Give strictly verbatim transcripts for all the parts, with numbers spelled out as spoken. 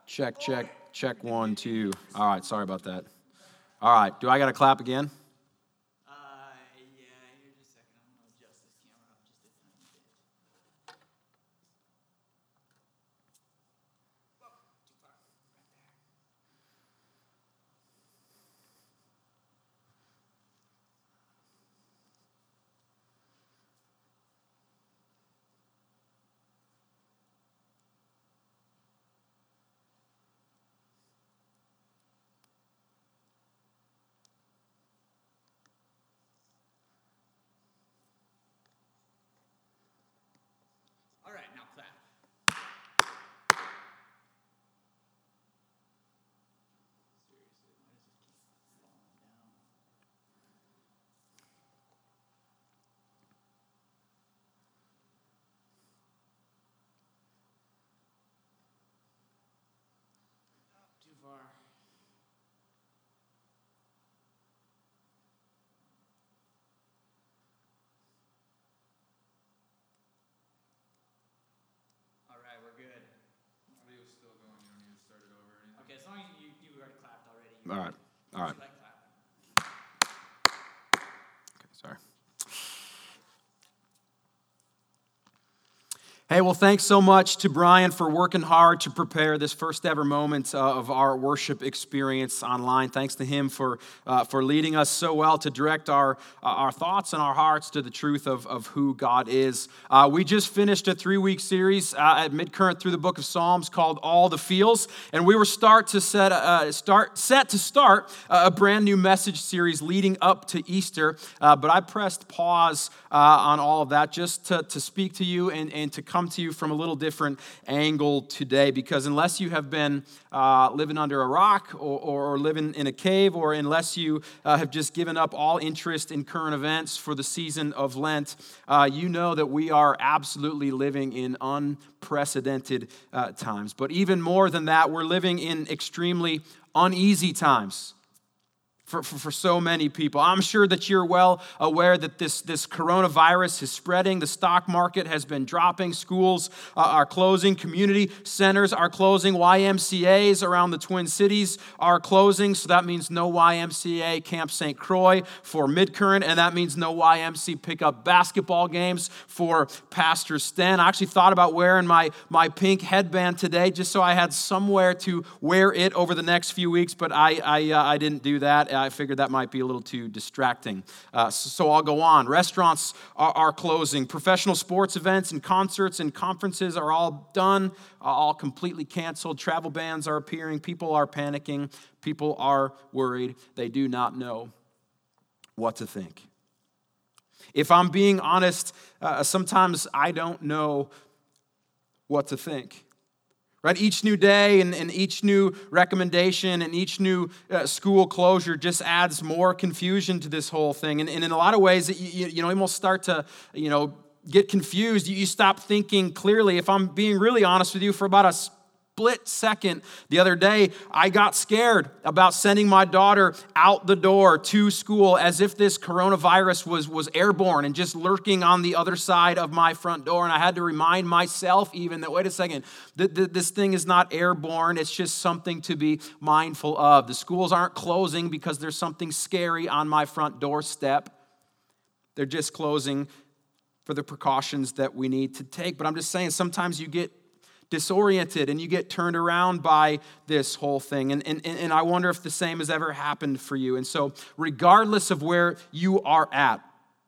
Check, check, check one, two. All right, sorry about that. All right, do I got to clap again? Uh, yeah, here just a second. I'm going to adjust this camera up just a tiny bit. Whoa, too far. Right there. All right, now clap. Seriously, why does this keep falling down? Oh, too far. All right, we're good. Audio's still going. You don't need to start it over or anything. Okay, as long as you, you already clapped already. You All right, all right. You like clapping. Okay, sorry. Hey, well, thanks so much to Brian for working hard to prepare this first ever moment uh, of our worship experience online. Thanks to him for uh, for leading us so well to direct our uh, our thoughts and our hearts to the truth of, of who God is. Uh, we just finished a three-week series uh, at Midcurrent through the book of Psalms called All the Feels, and we were start to set uh, start set to start a brand new message series leading up to Easter. Uh, but I pressed pause uh, on all of that just to, to speak to you and, and to come to you from a little different angle today, because unless you have been uh, living under a rock or, or living in a cave, or unless you uh, have just given up all interest in current events for the season of Lent, uh, you know that we are absolutely living in unprecedented uh, times. But even more than that, we're living in extremely uneasy times. For, for, for so many people. I'm sure that you're well aware that this, this coronavirus is spreading. The stock market has been dropping. Schools uh, are closing. Community centers are closing. Y M C As around the Twin Cities are closing. So that means no Y M C A Camp Saint Croix for Midcurrent. And that means no Y M C A pickup basketball games for Pastor Sten. I actually thought about wearing my, my pink headband today just so I had somewhere to wear it over the next few weeks. But I, I, uh, I didn't do that. I figured that might be a little too distracting. Uh, so, so I'll go on. Restaurants are, are closing. Professional sports events and concerts and conferences are all done, uh, all completely canceled. Travel bans are appearing. People are panicking. People are worried. They do not know what to think. If I'm being honest, uh, sometimes I don't know what to think. Right? Each new day and, and each new recommendation and each new uh, school closure just adds more confusion to this whole thing. And, and in a lot of ways, you, you know, almost start to, you know, get confused. You, you stop thinking clearly. If I'm being really honest with you, for about a split second the other day, I got scared about sending my daughter out the door to school as if this coronavirus was, was airborne and just lurking on the other side of my front door. And I had to remind myself even that, wait a second, th- th- this thing is not airborne. It's just something to be mindful of. The schools aren't closing because there's something scary on my front doorstep. They're just closing for the precautions that we need to take. But I'm just saying, sometimes you get disoriented and you get turned around by this whole thing. And, and, and I wonder if the same has ever happened for you. And so regardless of where you are at,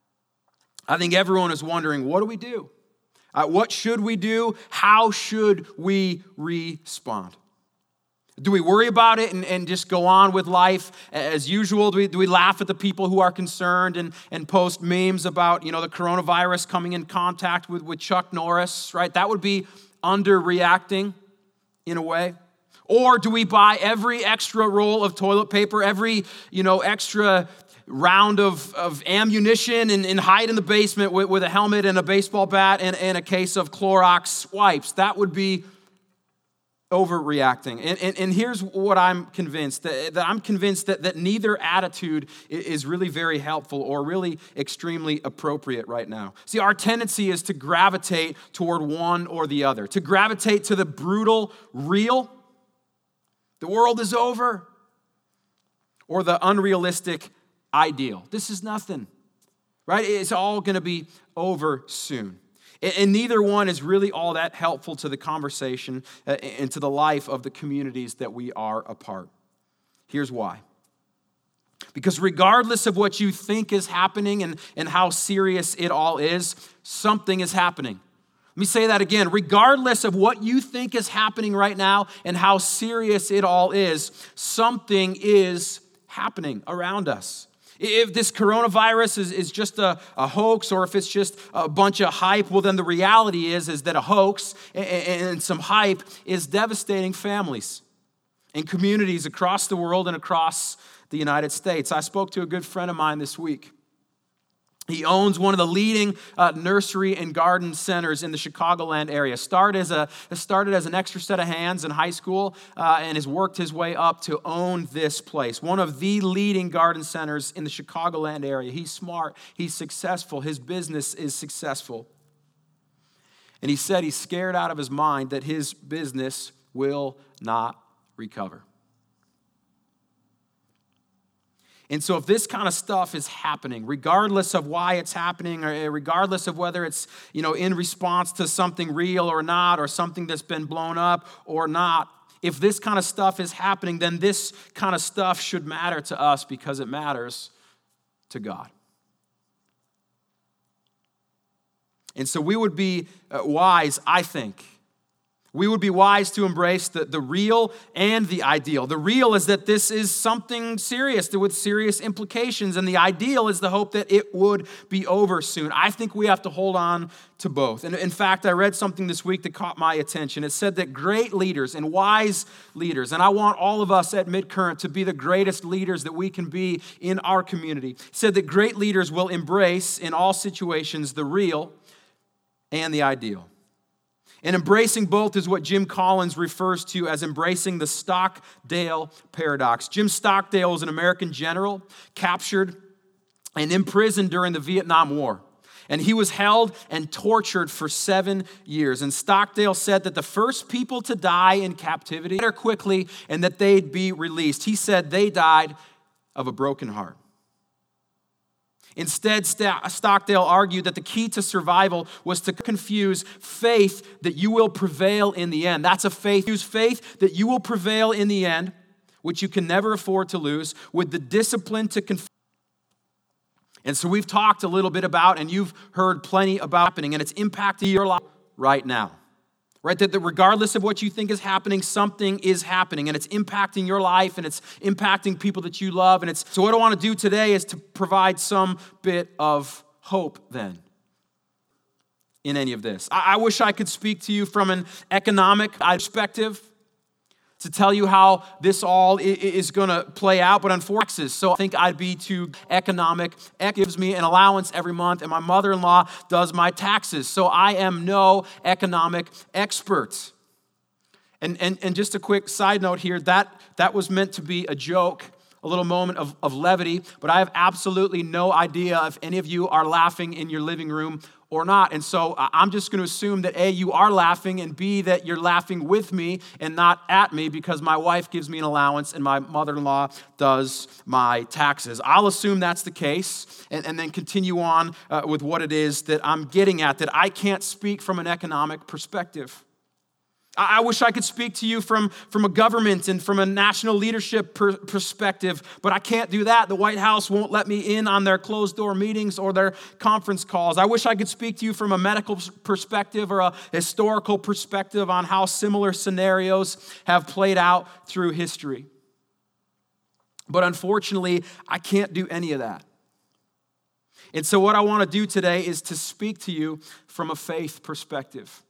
I think everyone is wondering, what do we do? Uh, what should we do? How should we respond? Do we worry about it and, and just go on with life as usual? Do we, do we laugh at the people who are concerned and, and post memes about, you know, the coronavirus coming in contact with, with Chuck Norris, right? That would be underreacting in a way. Or do we buy every extra roll of toilet paper, every, you know, extra round of, of ammunition and, and hide in the basement with, with a helmet and a baseball bat and, and a case of Clorox wipes? That would be overreacting. And, and, and here's what I'm convinced, that, that I'm convinced that, that neither attitude is really very helpful or really extremely appropriate right now. See, our tendency is to gravitate toward one or the other, to gravitate to the brutal, real, The world is over. Or the unrealistic ideal. This is nothing, right? It's all going to be over soon. And neither one is really all that helpful to the conversation and to the life of the communities that we are a part. Here's why. Because regardless of what you think is happening and, and how serious it all is, something is happening. Let me say that again. Regardless of what you think is happening right now and how serious it all is, something is happening around us. If this coronavirus is, is just a, a hoax or if it's just a bunch of hype, well, then the reality is, is that a hoax and, and some hype is devastating families and communities across the world and across the United States. I spoke to a good friend of mine this week. He owns one of the leading uh, nursery and garden centers in the Chicagoland area. Started as a started as an extra set of hands in high school uh, and has worked his way up to own this place. One of the leading garden centers in the Chicagoland area. He's smart. He's successful. His business is successful. And he said he's scared out of his mind that his business will not recover. And so if this kind of stuff is happening, regardless of why it's happening, or regardless of whether it's, you know, in response to something real or not, or something that's been blown up or not, if this kind of stuff is happening, then this kind of stuff should matter to us because it matters to God. And so we would be wise, I think, we would be wise to embrace the, the real and the ideal. The real is that this is something serious with serious implications, and the ideal is the hope that it would be over soon. I think we have to hold on to both. And in fact, I read something this week that caught my attention. It said that great leaders and wise leaders, and I want all of us at Midcurrent to be the greatest leaders that we can be in our community, said that great leaders will embrace in all situations the real and the ideal. And embracing both is what Jim Collins refers to as embracing the Stockdale paradox. Jim Stockdale was an American general captured and imprisoned during the Vietnam War. And he was held and tortured for seven years. And Stockdale said that the first people to die in captivity died quickly and that they'd be released. He said they died of a broken heart. Instead, Stockdale argued that the key to survival was to confuse faith that you will prevail in the end. That's a faith. Use faith that you will prevail in the end, which you can never afford to lose, with the discipline to confess. And so we've talked a little bit about, and you've heard plenty about happening, and it's impacting your life right now. Right, that regardless of what you think is happening, something is happening, and it's impacting your life, and it's impacting people that you love. And it's so what I want to do today is to provide some bit of hope then in any of this. I, I wish I could speak to you from an economic perspective to tell you how this all is going to play out, but unfortunately, so I think I'd be too economic. It gives me an allowance every month, and my mother-in-law does my taxes, so I am no economic expert. And, and, and just a quick side note here, that, that was meant to be a joke, a little moment of, of levity, but I have absolutely no idea if any of you are laughing in your living room or not. And so I'm just going to assume that A, you are laughing, and B, that you're laughing with me and not at me because my wife gives me an allowance and my mother-in-law does my taxes. I'll assume that's the case and, and then continue on uh, with what it is that I'm getting at, that I can't speak from an economic perspective. I wish I could speak to you from, from a government and from a national leadership per, perspective, but I can't do that. The White House won't let me in on their closed-door meetings or their conference calls. I wish I could speak to you from a medical perspective or a historical perspective on how similar scenarios have played out through history. But unfortunately, I can't do any of that. And so what I want to do today is to speak to you from a faith perspective.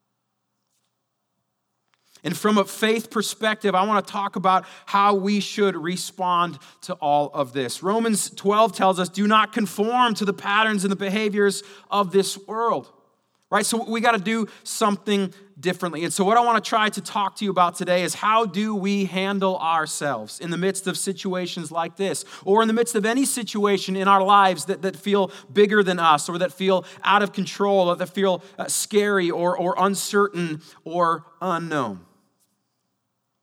And from a faith perspective, I want to talk about how we should respond to all of this. Romans twelve tells us, do not conform to the patterns and the behaviors of this world. Right? So we got to do something differently. And so what I want to try to talk to you about today is how do we handle ourselves in the midst of situations like this, or in the midst of any situation in our lives that, that feel bigger than us, or that feel out of control, or that feel uh, scary or, or uncertain or unknown.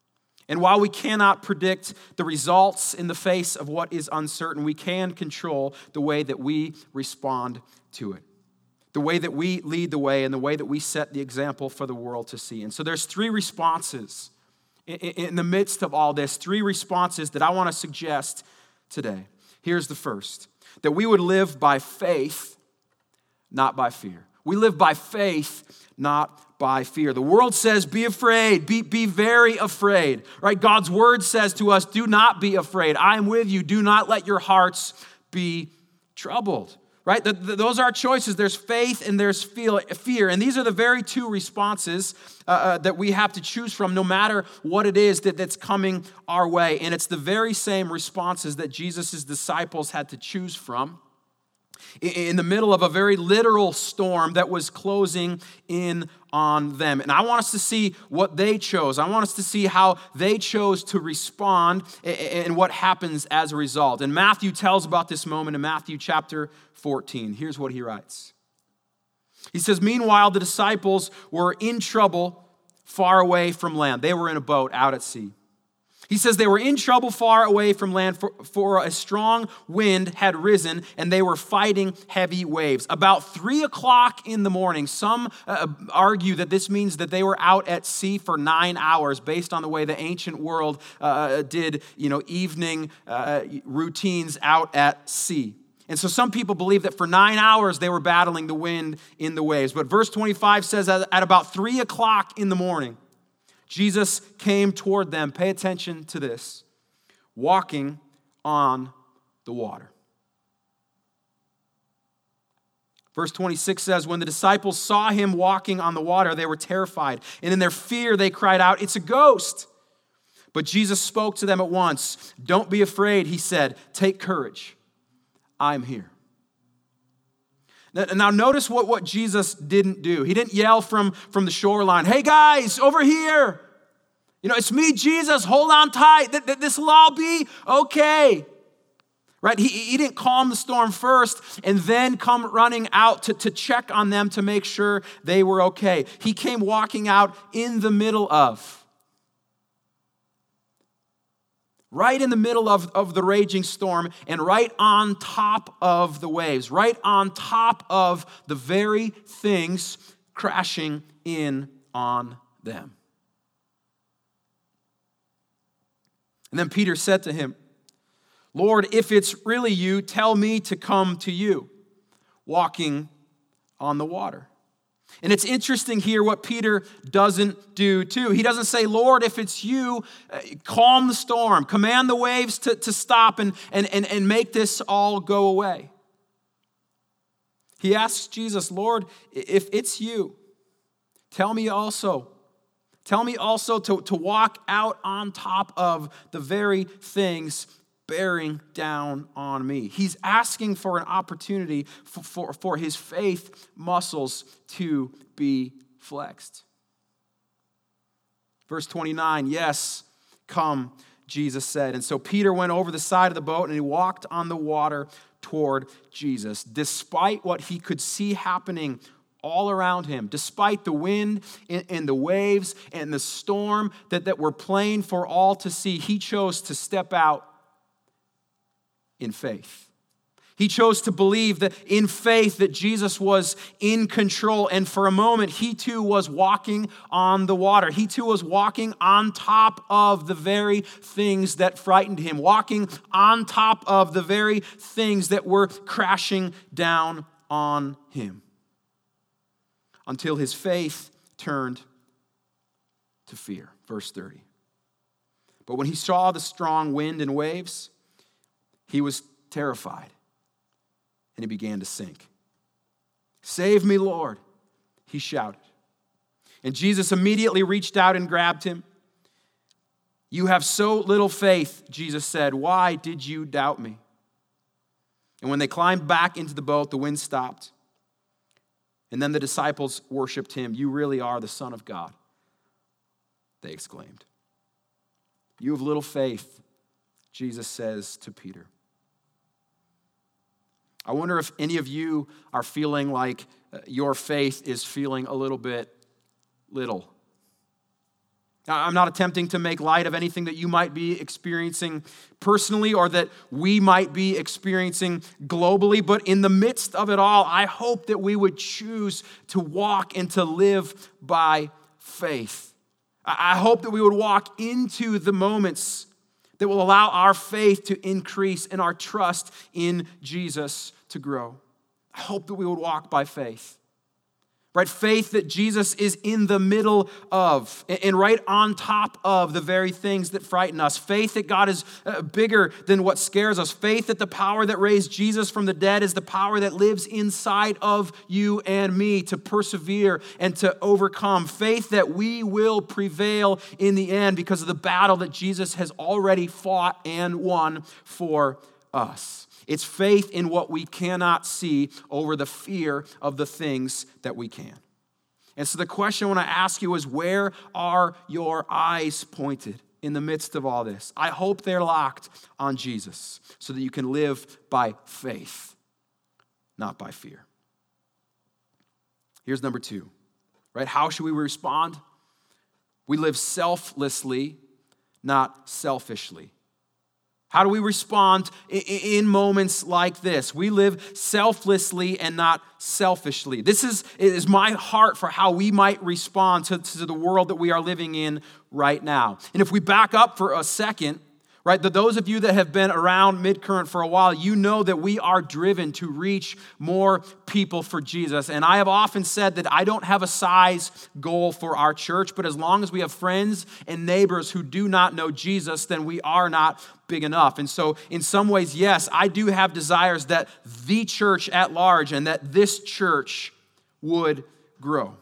And while we cannot predict the results in the face of what is uncertain, we can control the way that we respond to it, the way that we lead the way, and the way that we set the example for the world to see. And so there's three responses in the midst of all this, three responses that I want to suggest today. Here's the first, that we would live by faith, not by fear. We live by faith, not by fear. The world says, be afraid, be, be very afraid, right? God's word says to us, do not be afraid. I am with you. Do not let your hearts be troubled, right? The, the, those are our choices. There's faith and there's feel, fear. And these are the very two responses uh, uh, that we have to choose from no matter what it is that, that's coming our way. And it's the very same responses that Jesus' disciples had to choose from in the middle of a very literal storm that was closing in on them. And I want us to see what they chose. I want us to see how they chose to respond and what happens as a result. And Matthew tells about this moment in Matthew chapter fourteen. Here's what he writes. He says, meanwhile, the disciples were in trouble far away from land. They were in a boat out at sea. He says they were in trouble far away from land, for, for a strong wind had risen, and they were fighting heavy waves. About three o'clock in the morning, some uh, argue that this means that they were out at sea for nine hours, based on the way the ancient world uh, did, you know, evening uh, routines out at sea. And so some people believe that for nine hours they were battling the wind in the waves. But verse twenty-five says at about three o'clock in the morning, Jesus came toward them, pay attention to this, walking on the water. Verse twenty-six says, when the disciples saw him walking on the water, they were terrified. And in their fear, they cried out, it's a ghost. But Jesus spoke to them at once. Don't be afraid, he said. Take courage. I'm here. Now notice what, what Jesus didn't do. He didn't yell from, from the shoreline, hey guys, over here. You know, it's me, Jesus, hold on tight. This will all be okay. Right? He, he didn't calm the storm first and then come running out to, to check on them to make sure they were okay. He came walking out in the middle of. Right in the middle of, of the raging storm and right on top of the waves, right on top of the very things crashing in on them. And then Peter said to him, Lord, if it's really you, tell me to come to you, walking on the water. And it's interesting here what Peter doesn't do too. He doesn't say, Lord, if it's you, calm the storm, command the waves to, to stop and, and, and, and make this all go away. He asks Jesus, Lord, if it's you, tell me also, tell me also to, to walk out on top of the very things bearing down on me. He's asking for an opportunity for, for, for his faith muscles to be flexed. Verse twenty-nine, yes, come, Jesus said. And so Peter went over the side of the boat and he walked on the water toward Jesus. Despite what he could see happening all around him, despite the wind and, and the waves and the storm that, that were plain for all to see, he chose to step out in faith. He chose to believe that in faith that Jesus was in control, and for a moment he too was walking on the water. He too was walking on top of the very things that frightened him, walking on top of the very things that were crashing down on him, until his faith turned to fear. Verse thirty. But when he saw the strong wind and waves, he was terrified, and he began to sink. Save me, Lord, he shouted. And Jesus immediately reached out and grabbed him. You have so little faith, Jesus said. Why did you doubt me? And when they climbed back into the boat, the wind stopped. And then the disciples worshiped him. You really are the Son of God, they exclaimed. You have little faith, Jesus says to Peter. I wonder if any of you are feeling like your faith is feeling a little bit little. I'm not attempting to make light of anything that you might be experiencing personally or that we might be experiencing globally, but in the midst of it all, I hope that we would choose to walk and to live by faith. I hope that we would walk into the moments that will allow our faith to increase and our trust in Jesus to grow. I hope that we would walk by faith. Right? Faith that Jesus is in the middle of and right on top of the very things that frighten us. Faith that God is bigger than what scares us. Faith that the power that raised Jesus from the dead is the power that lives inside of you and me to persevere and to overcome. Faith that we will prevail in the end because of the battle that Jesus has already fought and won for us. It's faith in what we cannot see over the fear of the things that we can. And so the question I want to ask you is, where are your eyes pointed in the midst of all this? I hope they're locked on Jesus so that you can live by faith, not by fear. Here's number two, right? How should we respond? We live selflessly, not selfishly. How do we respond in moments like this? We live selflessly and not selfishly. This is, is my heart for how we might respond to, to the world that we are living in right now. And if we back up for a second, right, that those of you that have been around Midcurrent for a while, you know that we are driven to reach more people for Jesus. And I have often said that I don't have a size goal for our church, but as long as we have friends and neighbors who do not know Jesus, then we are not big enough. And so in some ways, yes, I do have desires that the church at large and that this church would grow.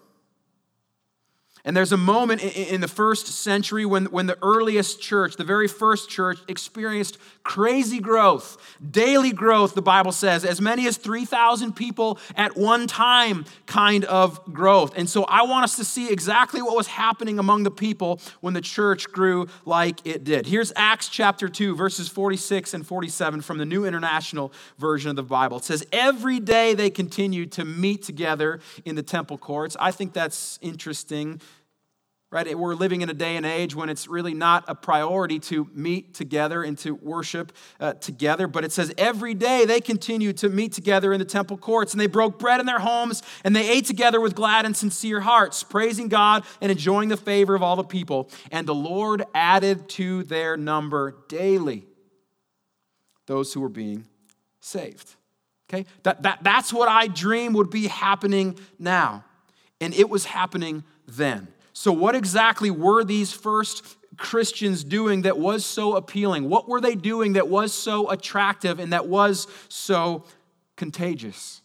And there's a moment in the first century when, when the earliest church, the very first church, experienced crazy growth, daily growth, the Bible says, as many as three thousand people at one time kind of growth. And so I want us to see exactly what was happening among the people when the church grew like it did. Here's Acts chapter two, verses forty-six and forty-seven from the New International Version of the Bible. It says, every day they continued to meet together in the temple courts. I think that's interesting. Right? We're living in a day and age when it's really not a priority to meet together and to worship uh, together. But it says every day they continued to meet together in the temple courts, and they broke bread in their homes, and they ate together with glad and sincere hearts, praising God and enjoying the favor of all the people. And the Lord added to their number daily those who were being saved. Okay? That, that, that's what I dream would be happening now. And it was happening then. So what exactly were these first Christians doing that was so appealing? What were they doing that was so attractive and that was so contagious?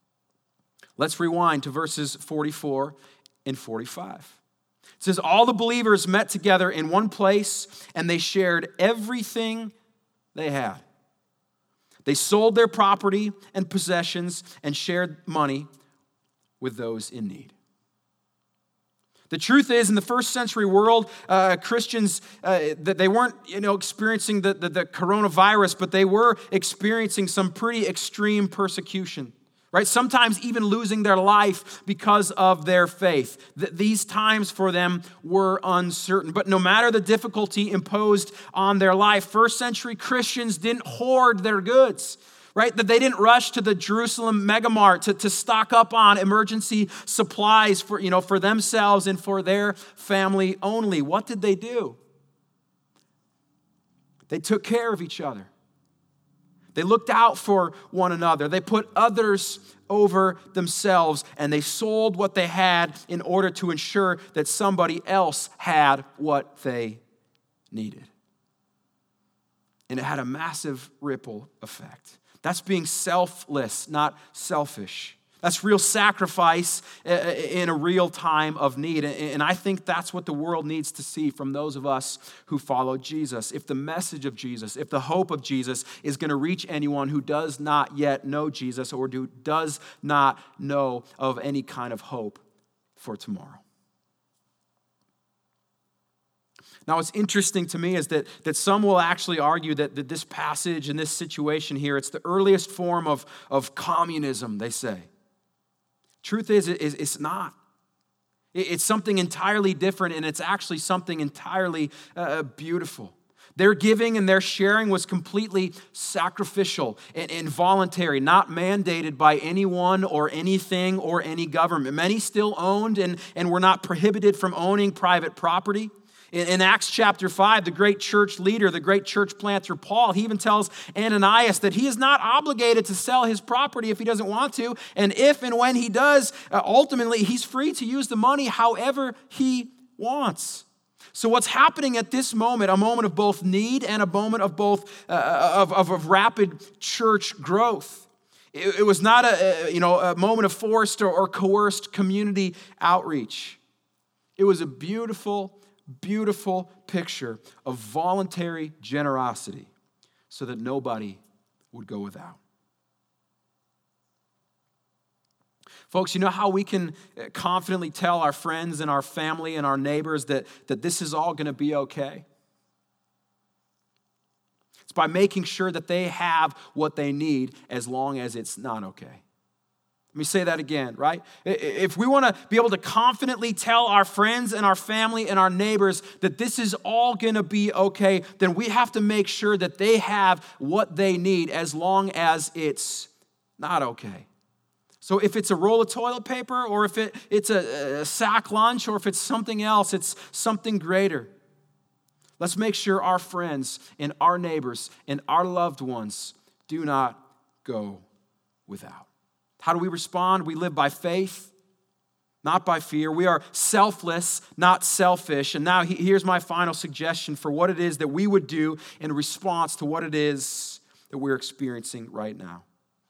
Let's rewind to verses forty-four and forty-five. It says, all the believers met together in one place and they shared everything they had. They sold their property and possessions and shared money with those in need. The truth is, in the first century world, uh, Christians, uh, that they weren't, you know, experiencing the, the, the coronavirus, but they were experiencing some pretty extreme persecution, right? Sometimes even losing their life because of their faith. Th- these times for them were uncertain. But no matter the difficulty imposed on their life, first century Christians didn't hoard their goods. Right? That they didn't rush to the Jerusalem megamart to, to stock up on emergency supplies for, you know, for themselves and for their family only. What did they do? They took care of each other. They looked out for one another. They put others over themselves, and they sold what they had in order to ensure that somebody else had what they needed. And it had a massive ripple effect. That's being selfless, not selfish. That's real sacrifice in a real time of need. And I think that's what the world needs to see from those of us who follow Jesus. If the message of Jesus, if the hope of Jesus is going to reach anyone who does not yet know Jesus or do, does not know of any kind of hope for tomorrow. Now, what's interesting to me is that, that some will actually argue that, that this passage and this situation here, it's the earliest form of, of communism, they say. Truth is, is, it's not. It's something entirely different, and it's actually something entirely uh, beautiful. Their giving and their sharing was completely sacrificial and, and voluntary, not mandated by anyone or anything or any government. Many still owned and, and were not prohibited from owning private property. In, in Acts chapter five, the great church leader, the great church planter Paul, he even tells Ananias that he is not obligated to sell his property if he doesn't want to. And if and when he does, uh, ultimately he's free to use the money however he wants. So what's happening at this moment, a moment of both need and a moment of both uh, of, of, of rapid church growth. It, it was not a, a you know a moment of forced or, or coerced community outreach. It was a beautiful, beautiful picture of voluntary generosity, so that nobody would go without. Folks, you know how we can confidently tell our friends and our family and our neighbors that, that this is all going to be okay? It's by making sure that they have what they need as long as it's not okay. Let me say that again, right? If we want to be able to confidently tell our friends and our family and our neighbors that this is all going to be okay, then we have to make sure that they have what they need as long as it's not okay. So if it's a roll of toilet paper, or if it, it's a, a sack lunch, or if it's something else, it's something greater. Let's make sure our friends and our neighbors and our loved ones do not go without. How do we respond? We live by faith, not by fear. We are selfless, not selfish. And now here's my final suggestion for what it is that we would do in response to what it is that we're experiencing right now.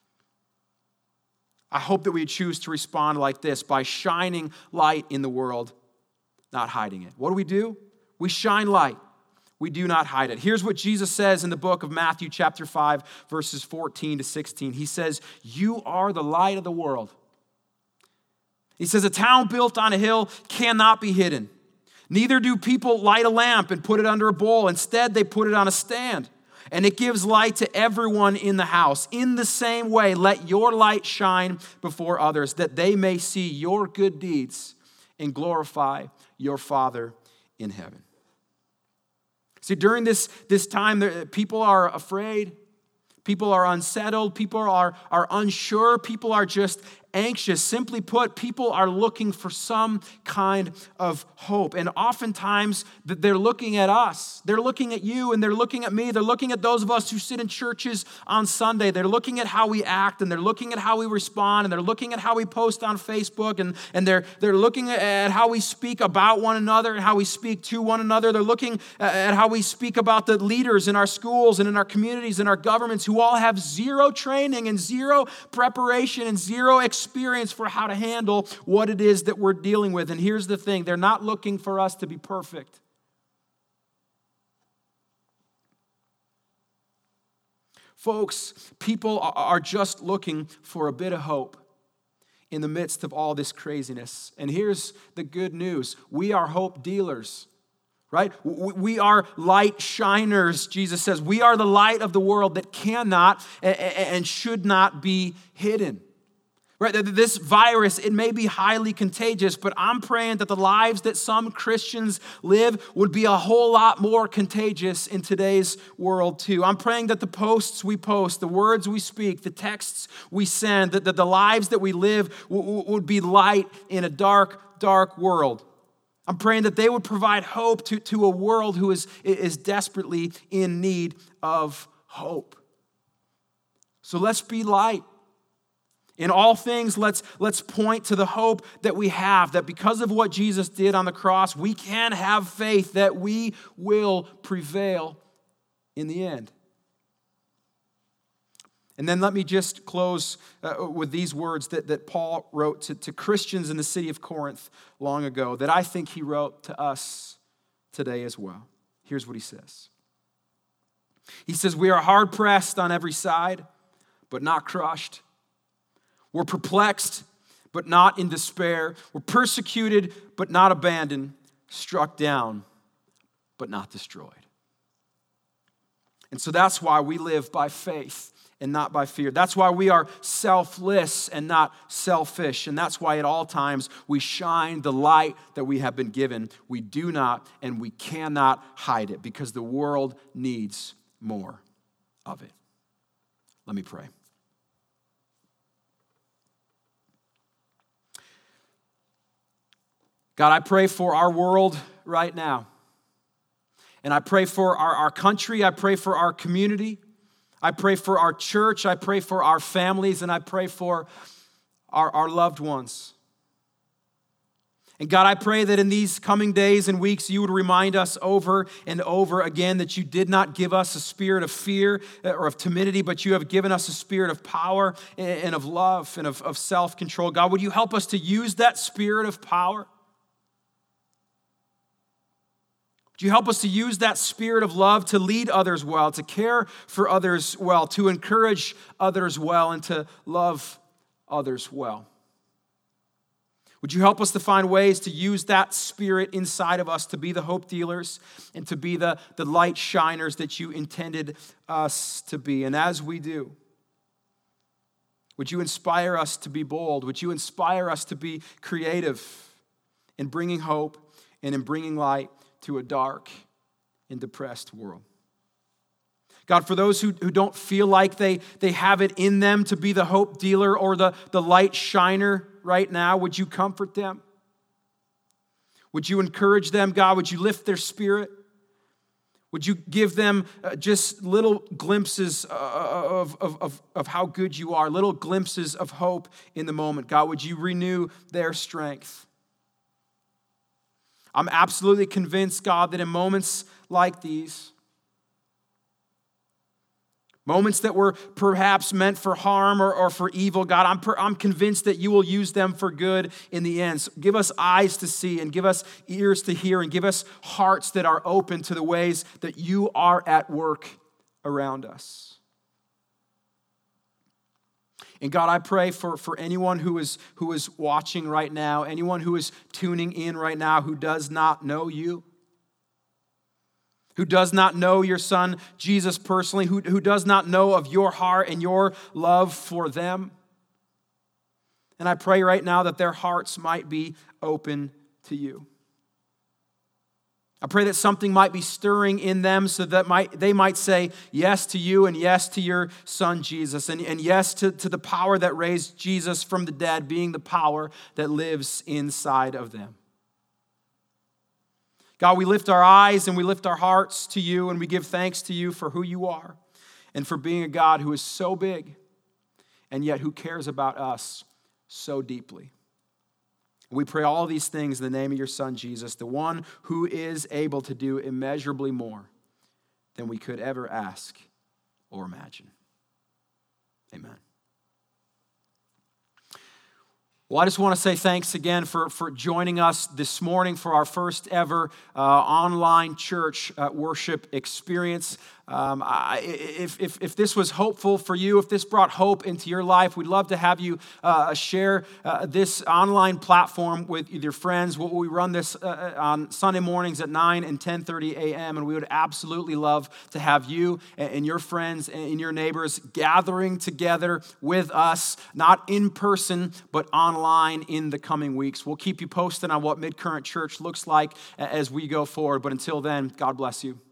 I hope that we choose to respond like this, by shining light in the world, not hiding it. What do we do? We shine light. We do not hide it. Here's what Jesus says in the book of Matthew chapter five, verses fourteen to sixteen. He says, "You are the light of the world." He says, "A town built on a hill cannot be hidden. Neither do people light a lamp and put it under a bowl. Instead, they put it on a stand. And it gives light to everyone in the house. In the same way, let your light shine before others, that they may see your good deeds and glorify your Father in heaven." See, during this, this time, people are afraid. People are unsettled. People are, are unsure. People are just anxious. Simply put, people are looking for some kind of hope. And oftentimes, they're looking at us. They're looking at you, and they're looking at me. They're looking at those of us who sit in churches on Sunday. They're looking at how we act, and they're looking at how we respond, and they're looking at how we post on Facebook, and, and they're, they're looking at how we speak about one another and how we speak to one another. They're looking at how we speak about the leaders in our schools and in our communities and our governments, who all have zero training and zero preparation and zero experience experience for how to handle what it is that we're dealing with. And here's the thing, they're not looking for us to be perfect. Folks, people are just looking for a bit of hope in the midst of all this craziness. And here's the good news. We are hope dealers. Right? We are light shiners, Jesus says. We are the light of the world that cannot and should not be hidden. Right? This virus, it may be highly contagious, but I'm praying that the lives that some Christians live would be a whole lot more contagious in today's world too. I'm praying that the posts we post, the words we speak, the texts we send, that the lives that we live would be light in a dark, dark world. I'm praying that they would provide hope to, to a world who is, is desperately in need of hope. So let's be light. In all things, let's, let's point to the hope that we have, that because of what Jesus did on the cross, we can have faith that we will prevail in the end. And then let me just close uh, with these words that, that Paul wrote to, to Christians in the city of Corinth long ago, that I think he wrote to us today as well. Here's what he says. He says, "We are hard pressed on every side, but not crushed. We're perplexed, but not in despair. We're persecuted, but not abandoned. Struck down, but not destroyed." And so that's why we live by faith and not by fear. That's why we are selfless and not selfish. And that's why at all times we shine the light that we have been given. We do not and we cannot hide it because the world needs more of it. Let me pray. God, I pray for our world right now. And I pray for our, our country. I pray for our community. I pray for our church. I pray for our families. And I pray for our, our loved ones. And God, I pray that in these coming days and weeks, you would remind us over and over again that you did not give us a spirit of fear or of timidity, but you have given us a spirit of power and of love and of, of self-control. God, would you help us to use that spirit of power? Would you help us to use that spirit of love to lead others well, to care for others well, to encourage others well, and to love others well? Would you help us to find ways to use that spirit inside of us to be the hope dealers and to be the, the light shiners that you intended us to be? And as we do, would you inspire us to be bold? Would you inspire us to be creative in bringing hope and in bringing light to a dark and depressed world? God, for those who, who don't feel like they, they have it in them to be the hope dealer or the, the light shiner right now, would you comfort them? Would you encourage them, God? Would you lift their spirit? Would you give them uh, just little glimpses of, of, of, of how good you are, little glimpses of hope in the moment? God, would you renew their strength? I'm absolutely convinced, God, that in moments like these, moments that were perhaps meant for harm or, or for evil, God, I'm, per, I'm convinced that you will use them for good in the end. So give us eyes to see and give us ears to hear and give us hearts that are open to the ways that you are at work around us. And God, I pray for, for anyone who is, who is watching right now, anyone who is tuning in right now who does not know you, who does not know your son, Jesus, personally, who, who does not know of your heart and your love for them. And I pray right now that their hearts might be open to you. I pray that something might be stirring in them so that might, they might say yes to you and yes to your son, Jesus, and, and yes to, to the power that raised Jesus from the dead being the power that lives inside of them. God, we lift our eyes and we lift our hearts to you and we give thanks to you for who you are and for being a God who is so big and yet who cares about us so deeply. We pray all these things in the name of your son, Jesus, the one who is able to do immeasurably more than we could ever ask or imagine. Amen. Well, I just want to say thanks again for, for joining us this morning for our first ever uh, online church uh, worship experience. Um, I, if, if, if this was hopeful for you, if this brought hope into your life, we'd love to have you uh, share uh, this online platform with your friends. We run this uh, on Sunday mornings at nine and ten thirty a.m., and we would absolutely love to have you and your friends and your neighbors gathering together with us, not in person, but online in the coming weeks. We'll keep you posted on what Mid-Current Church looks like as we go forward, but until then, God bless you.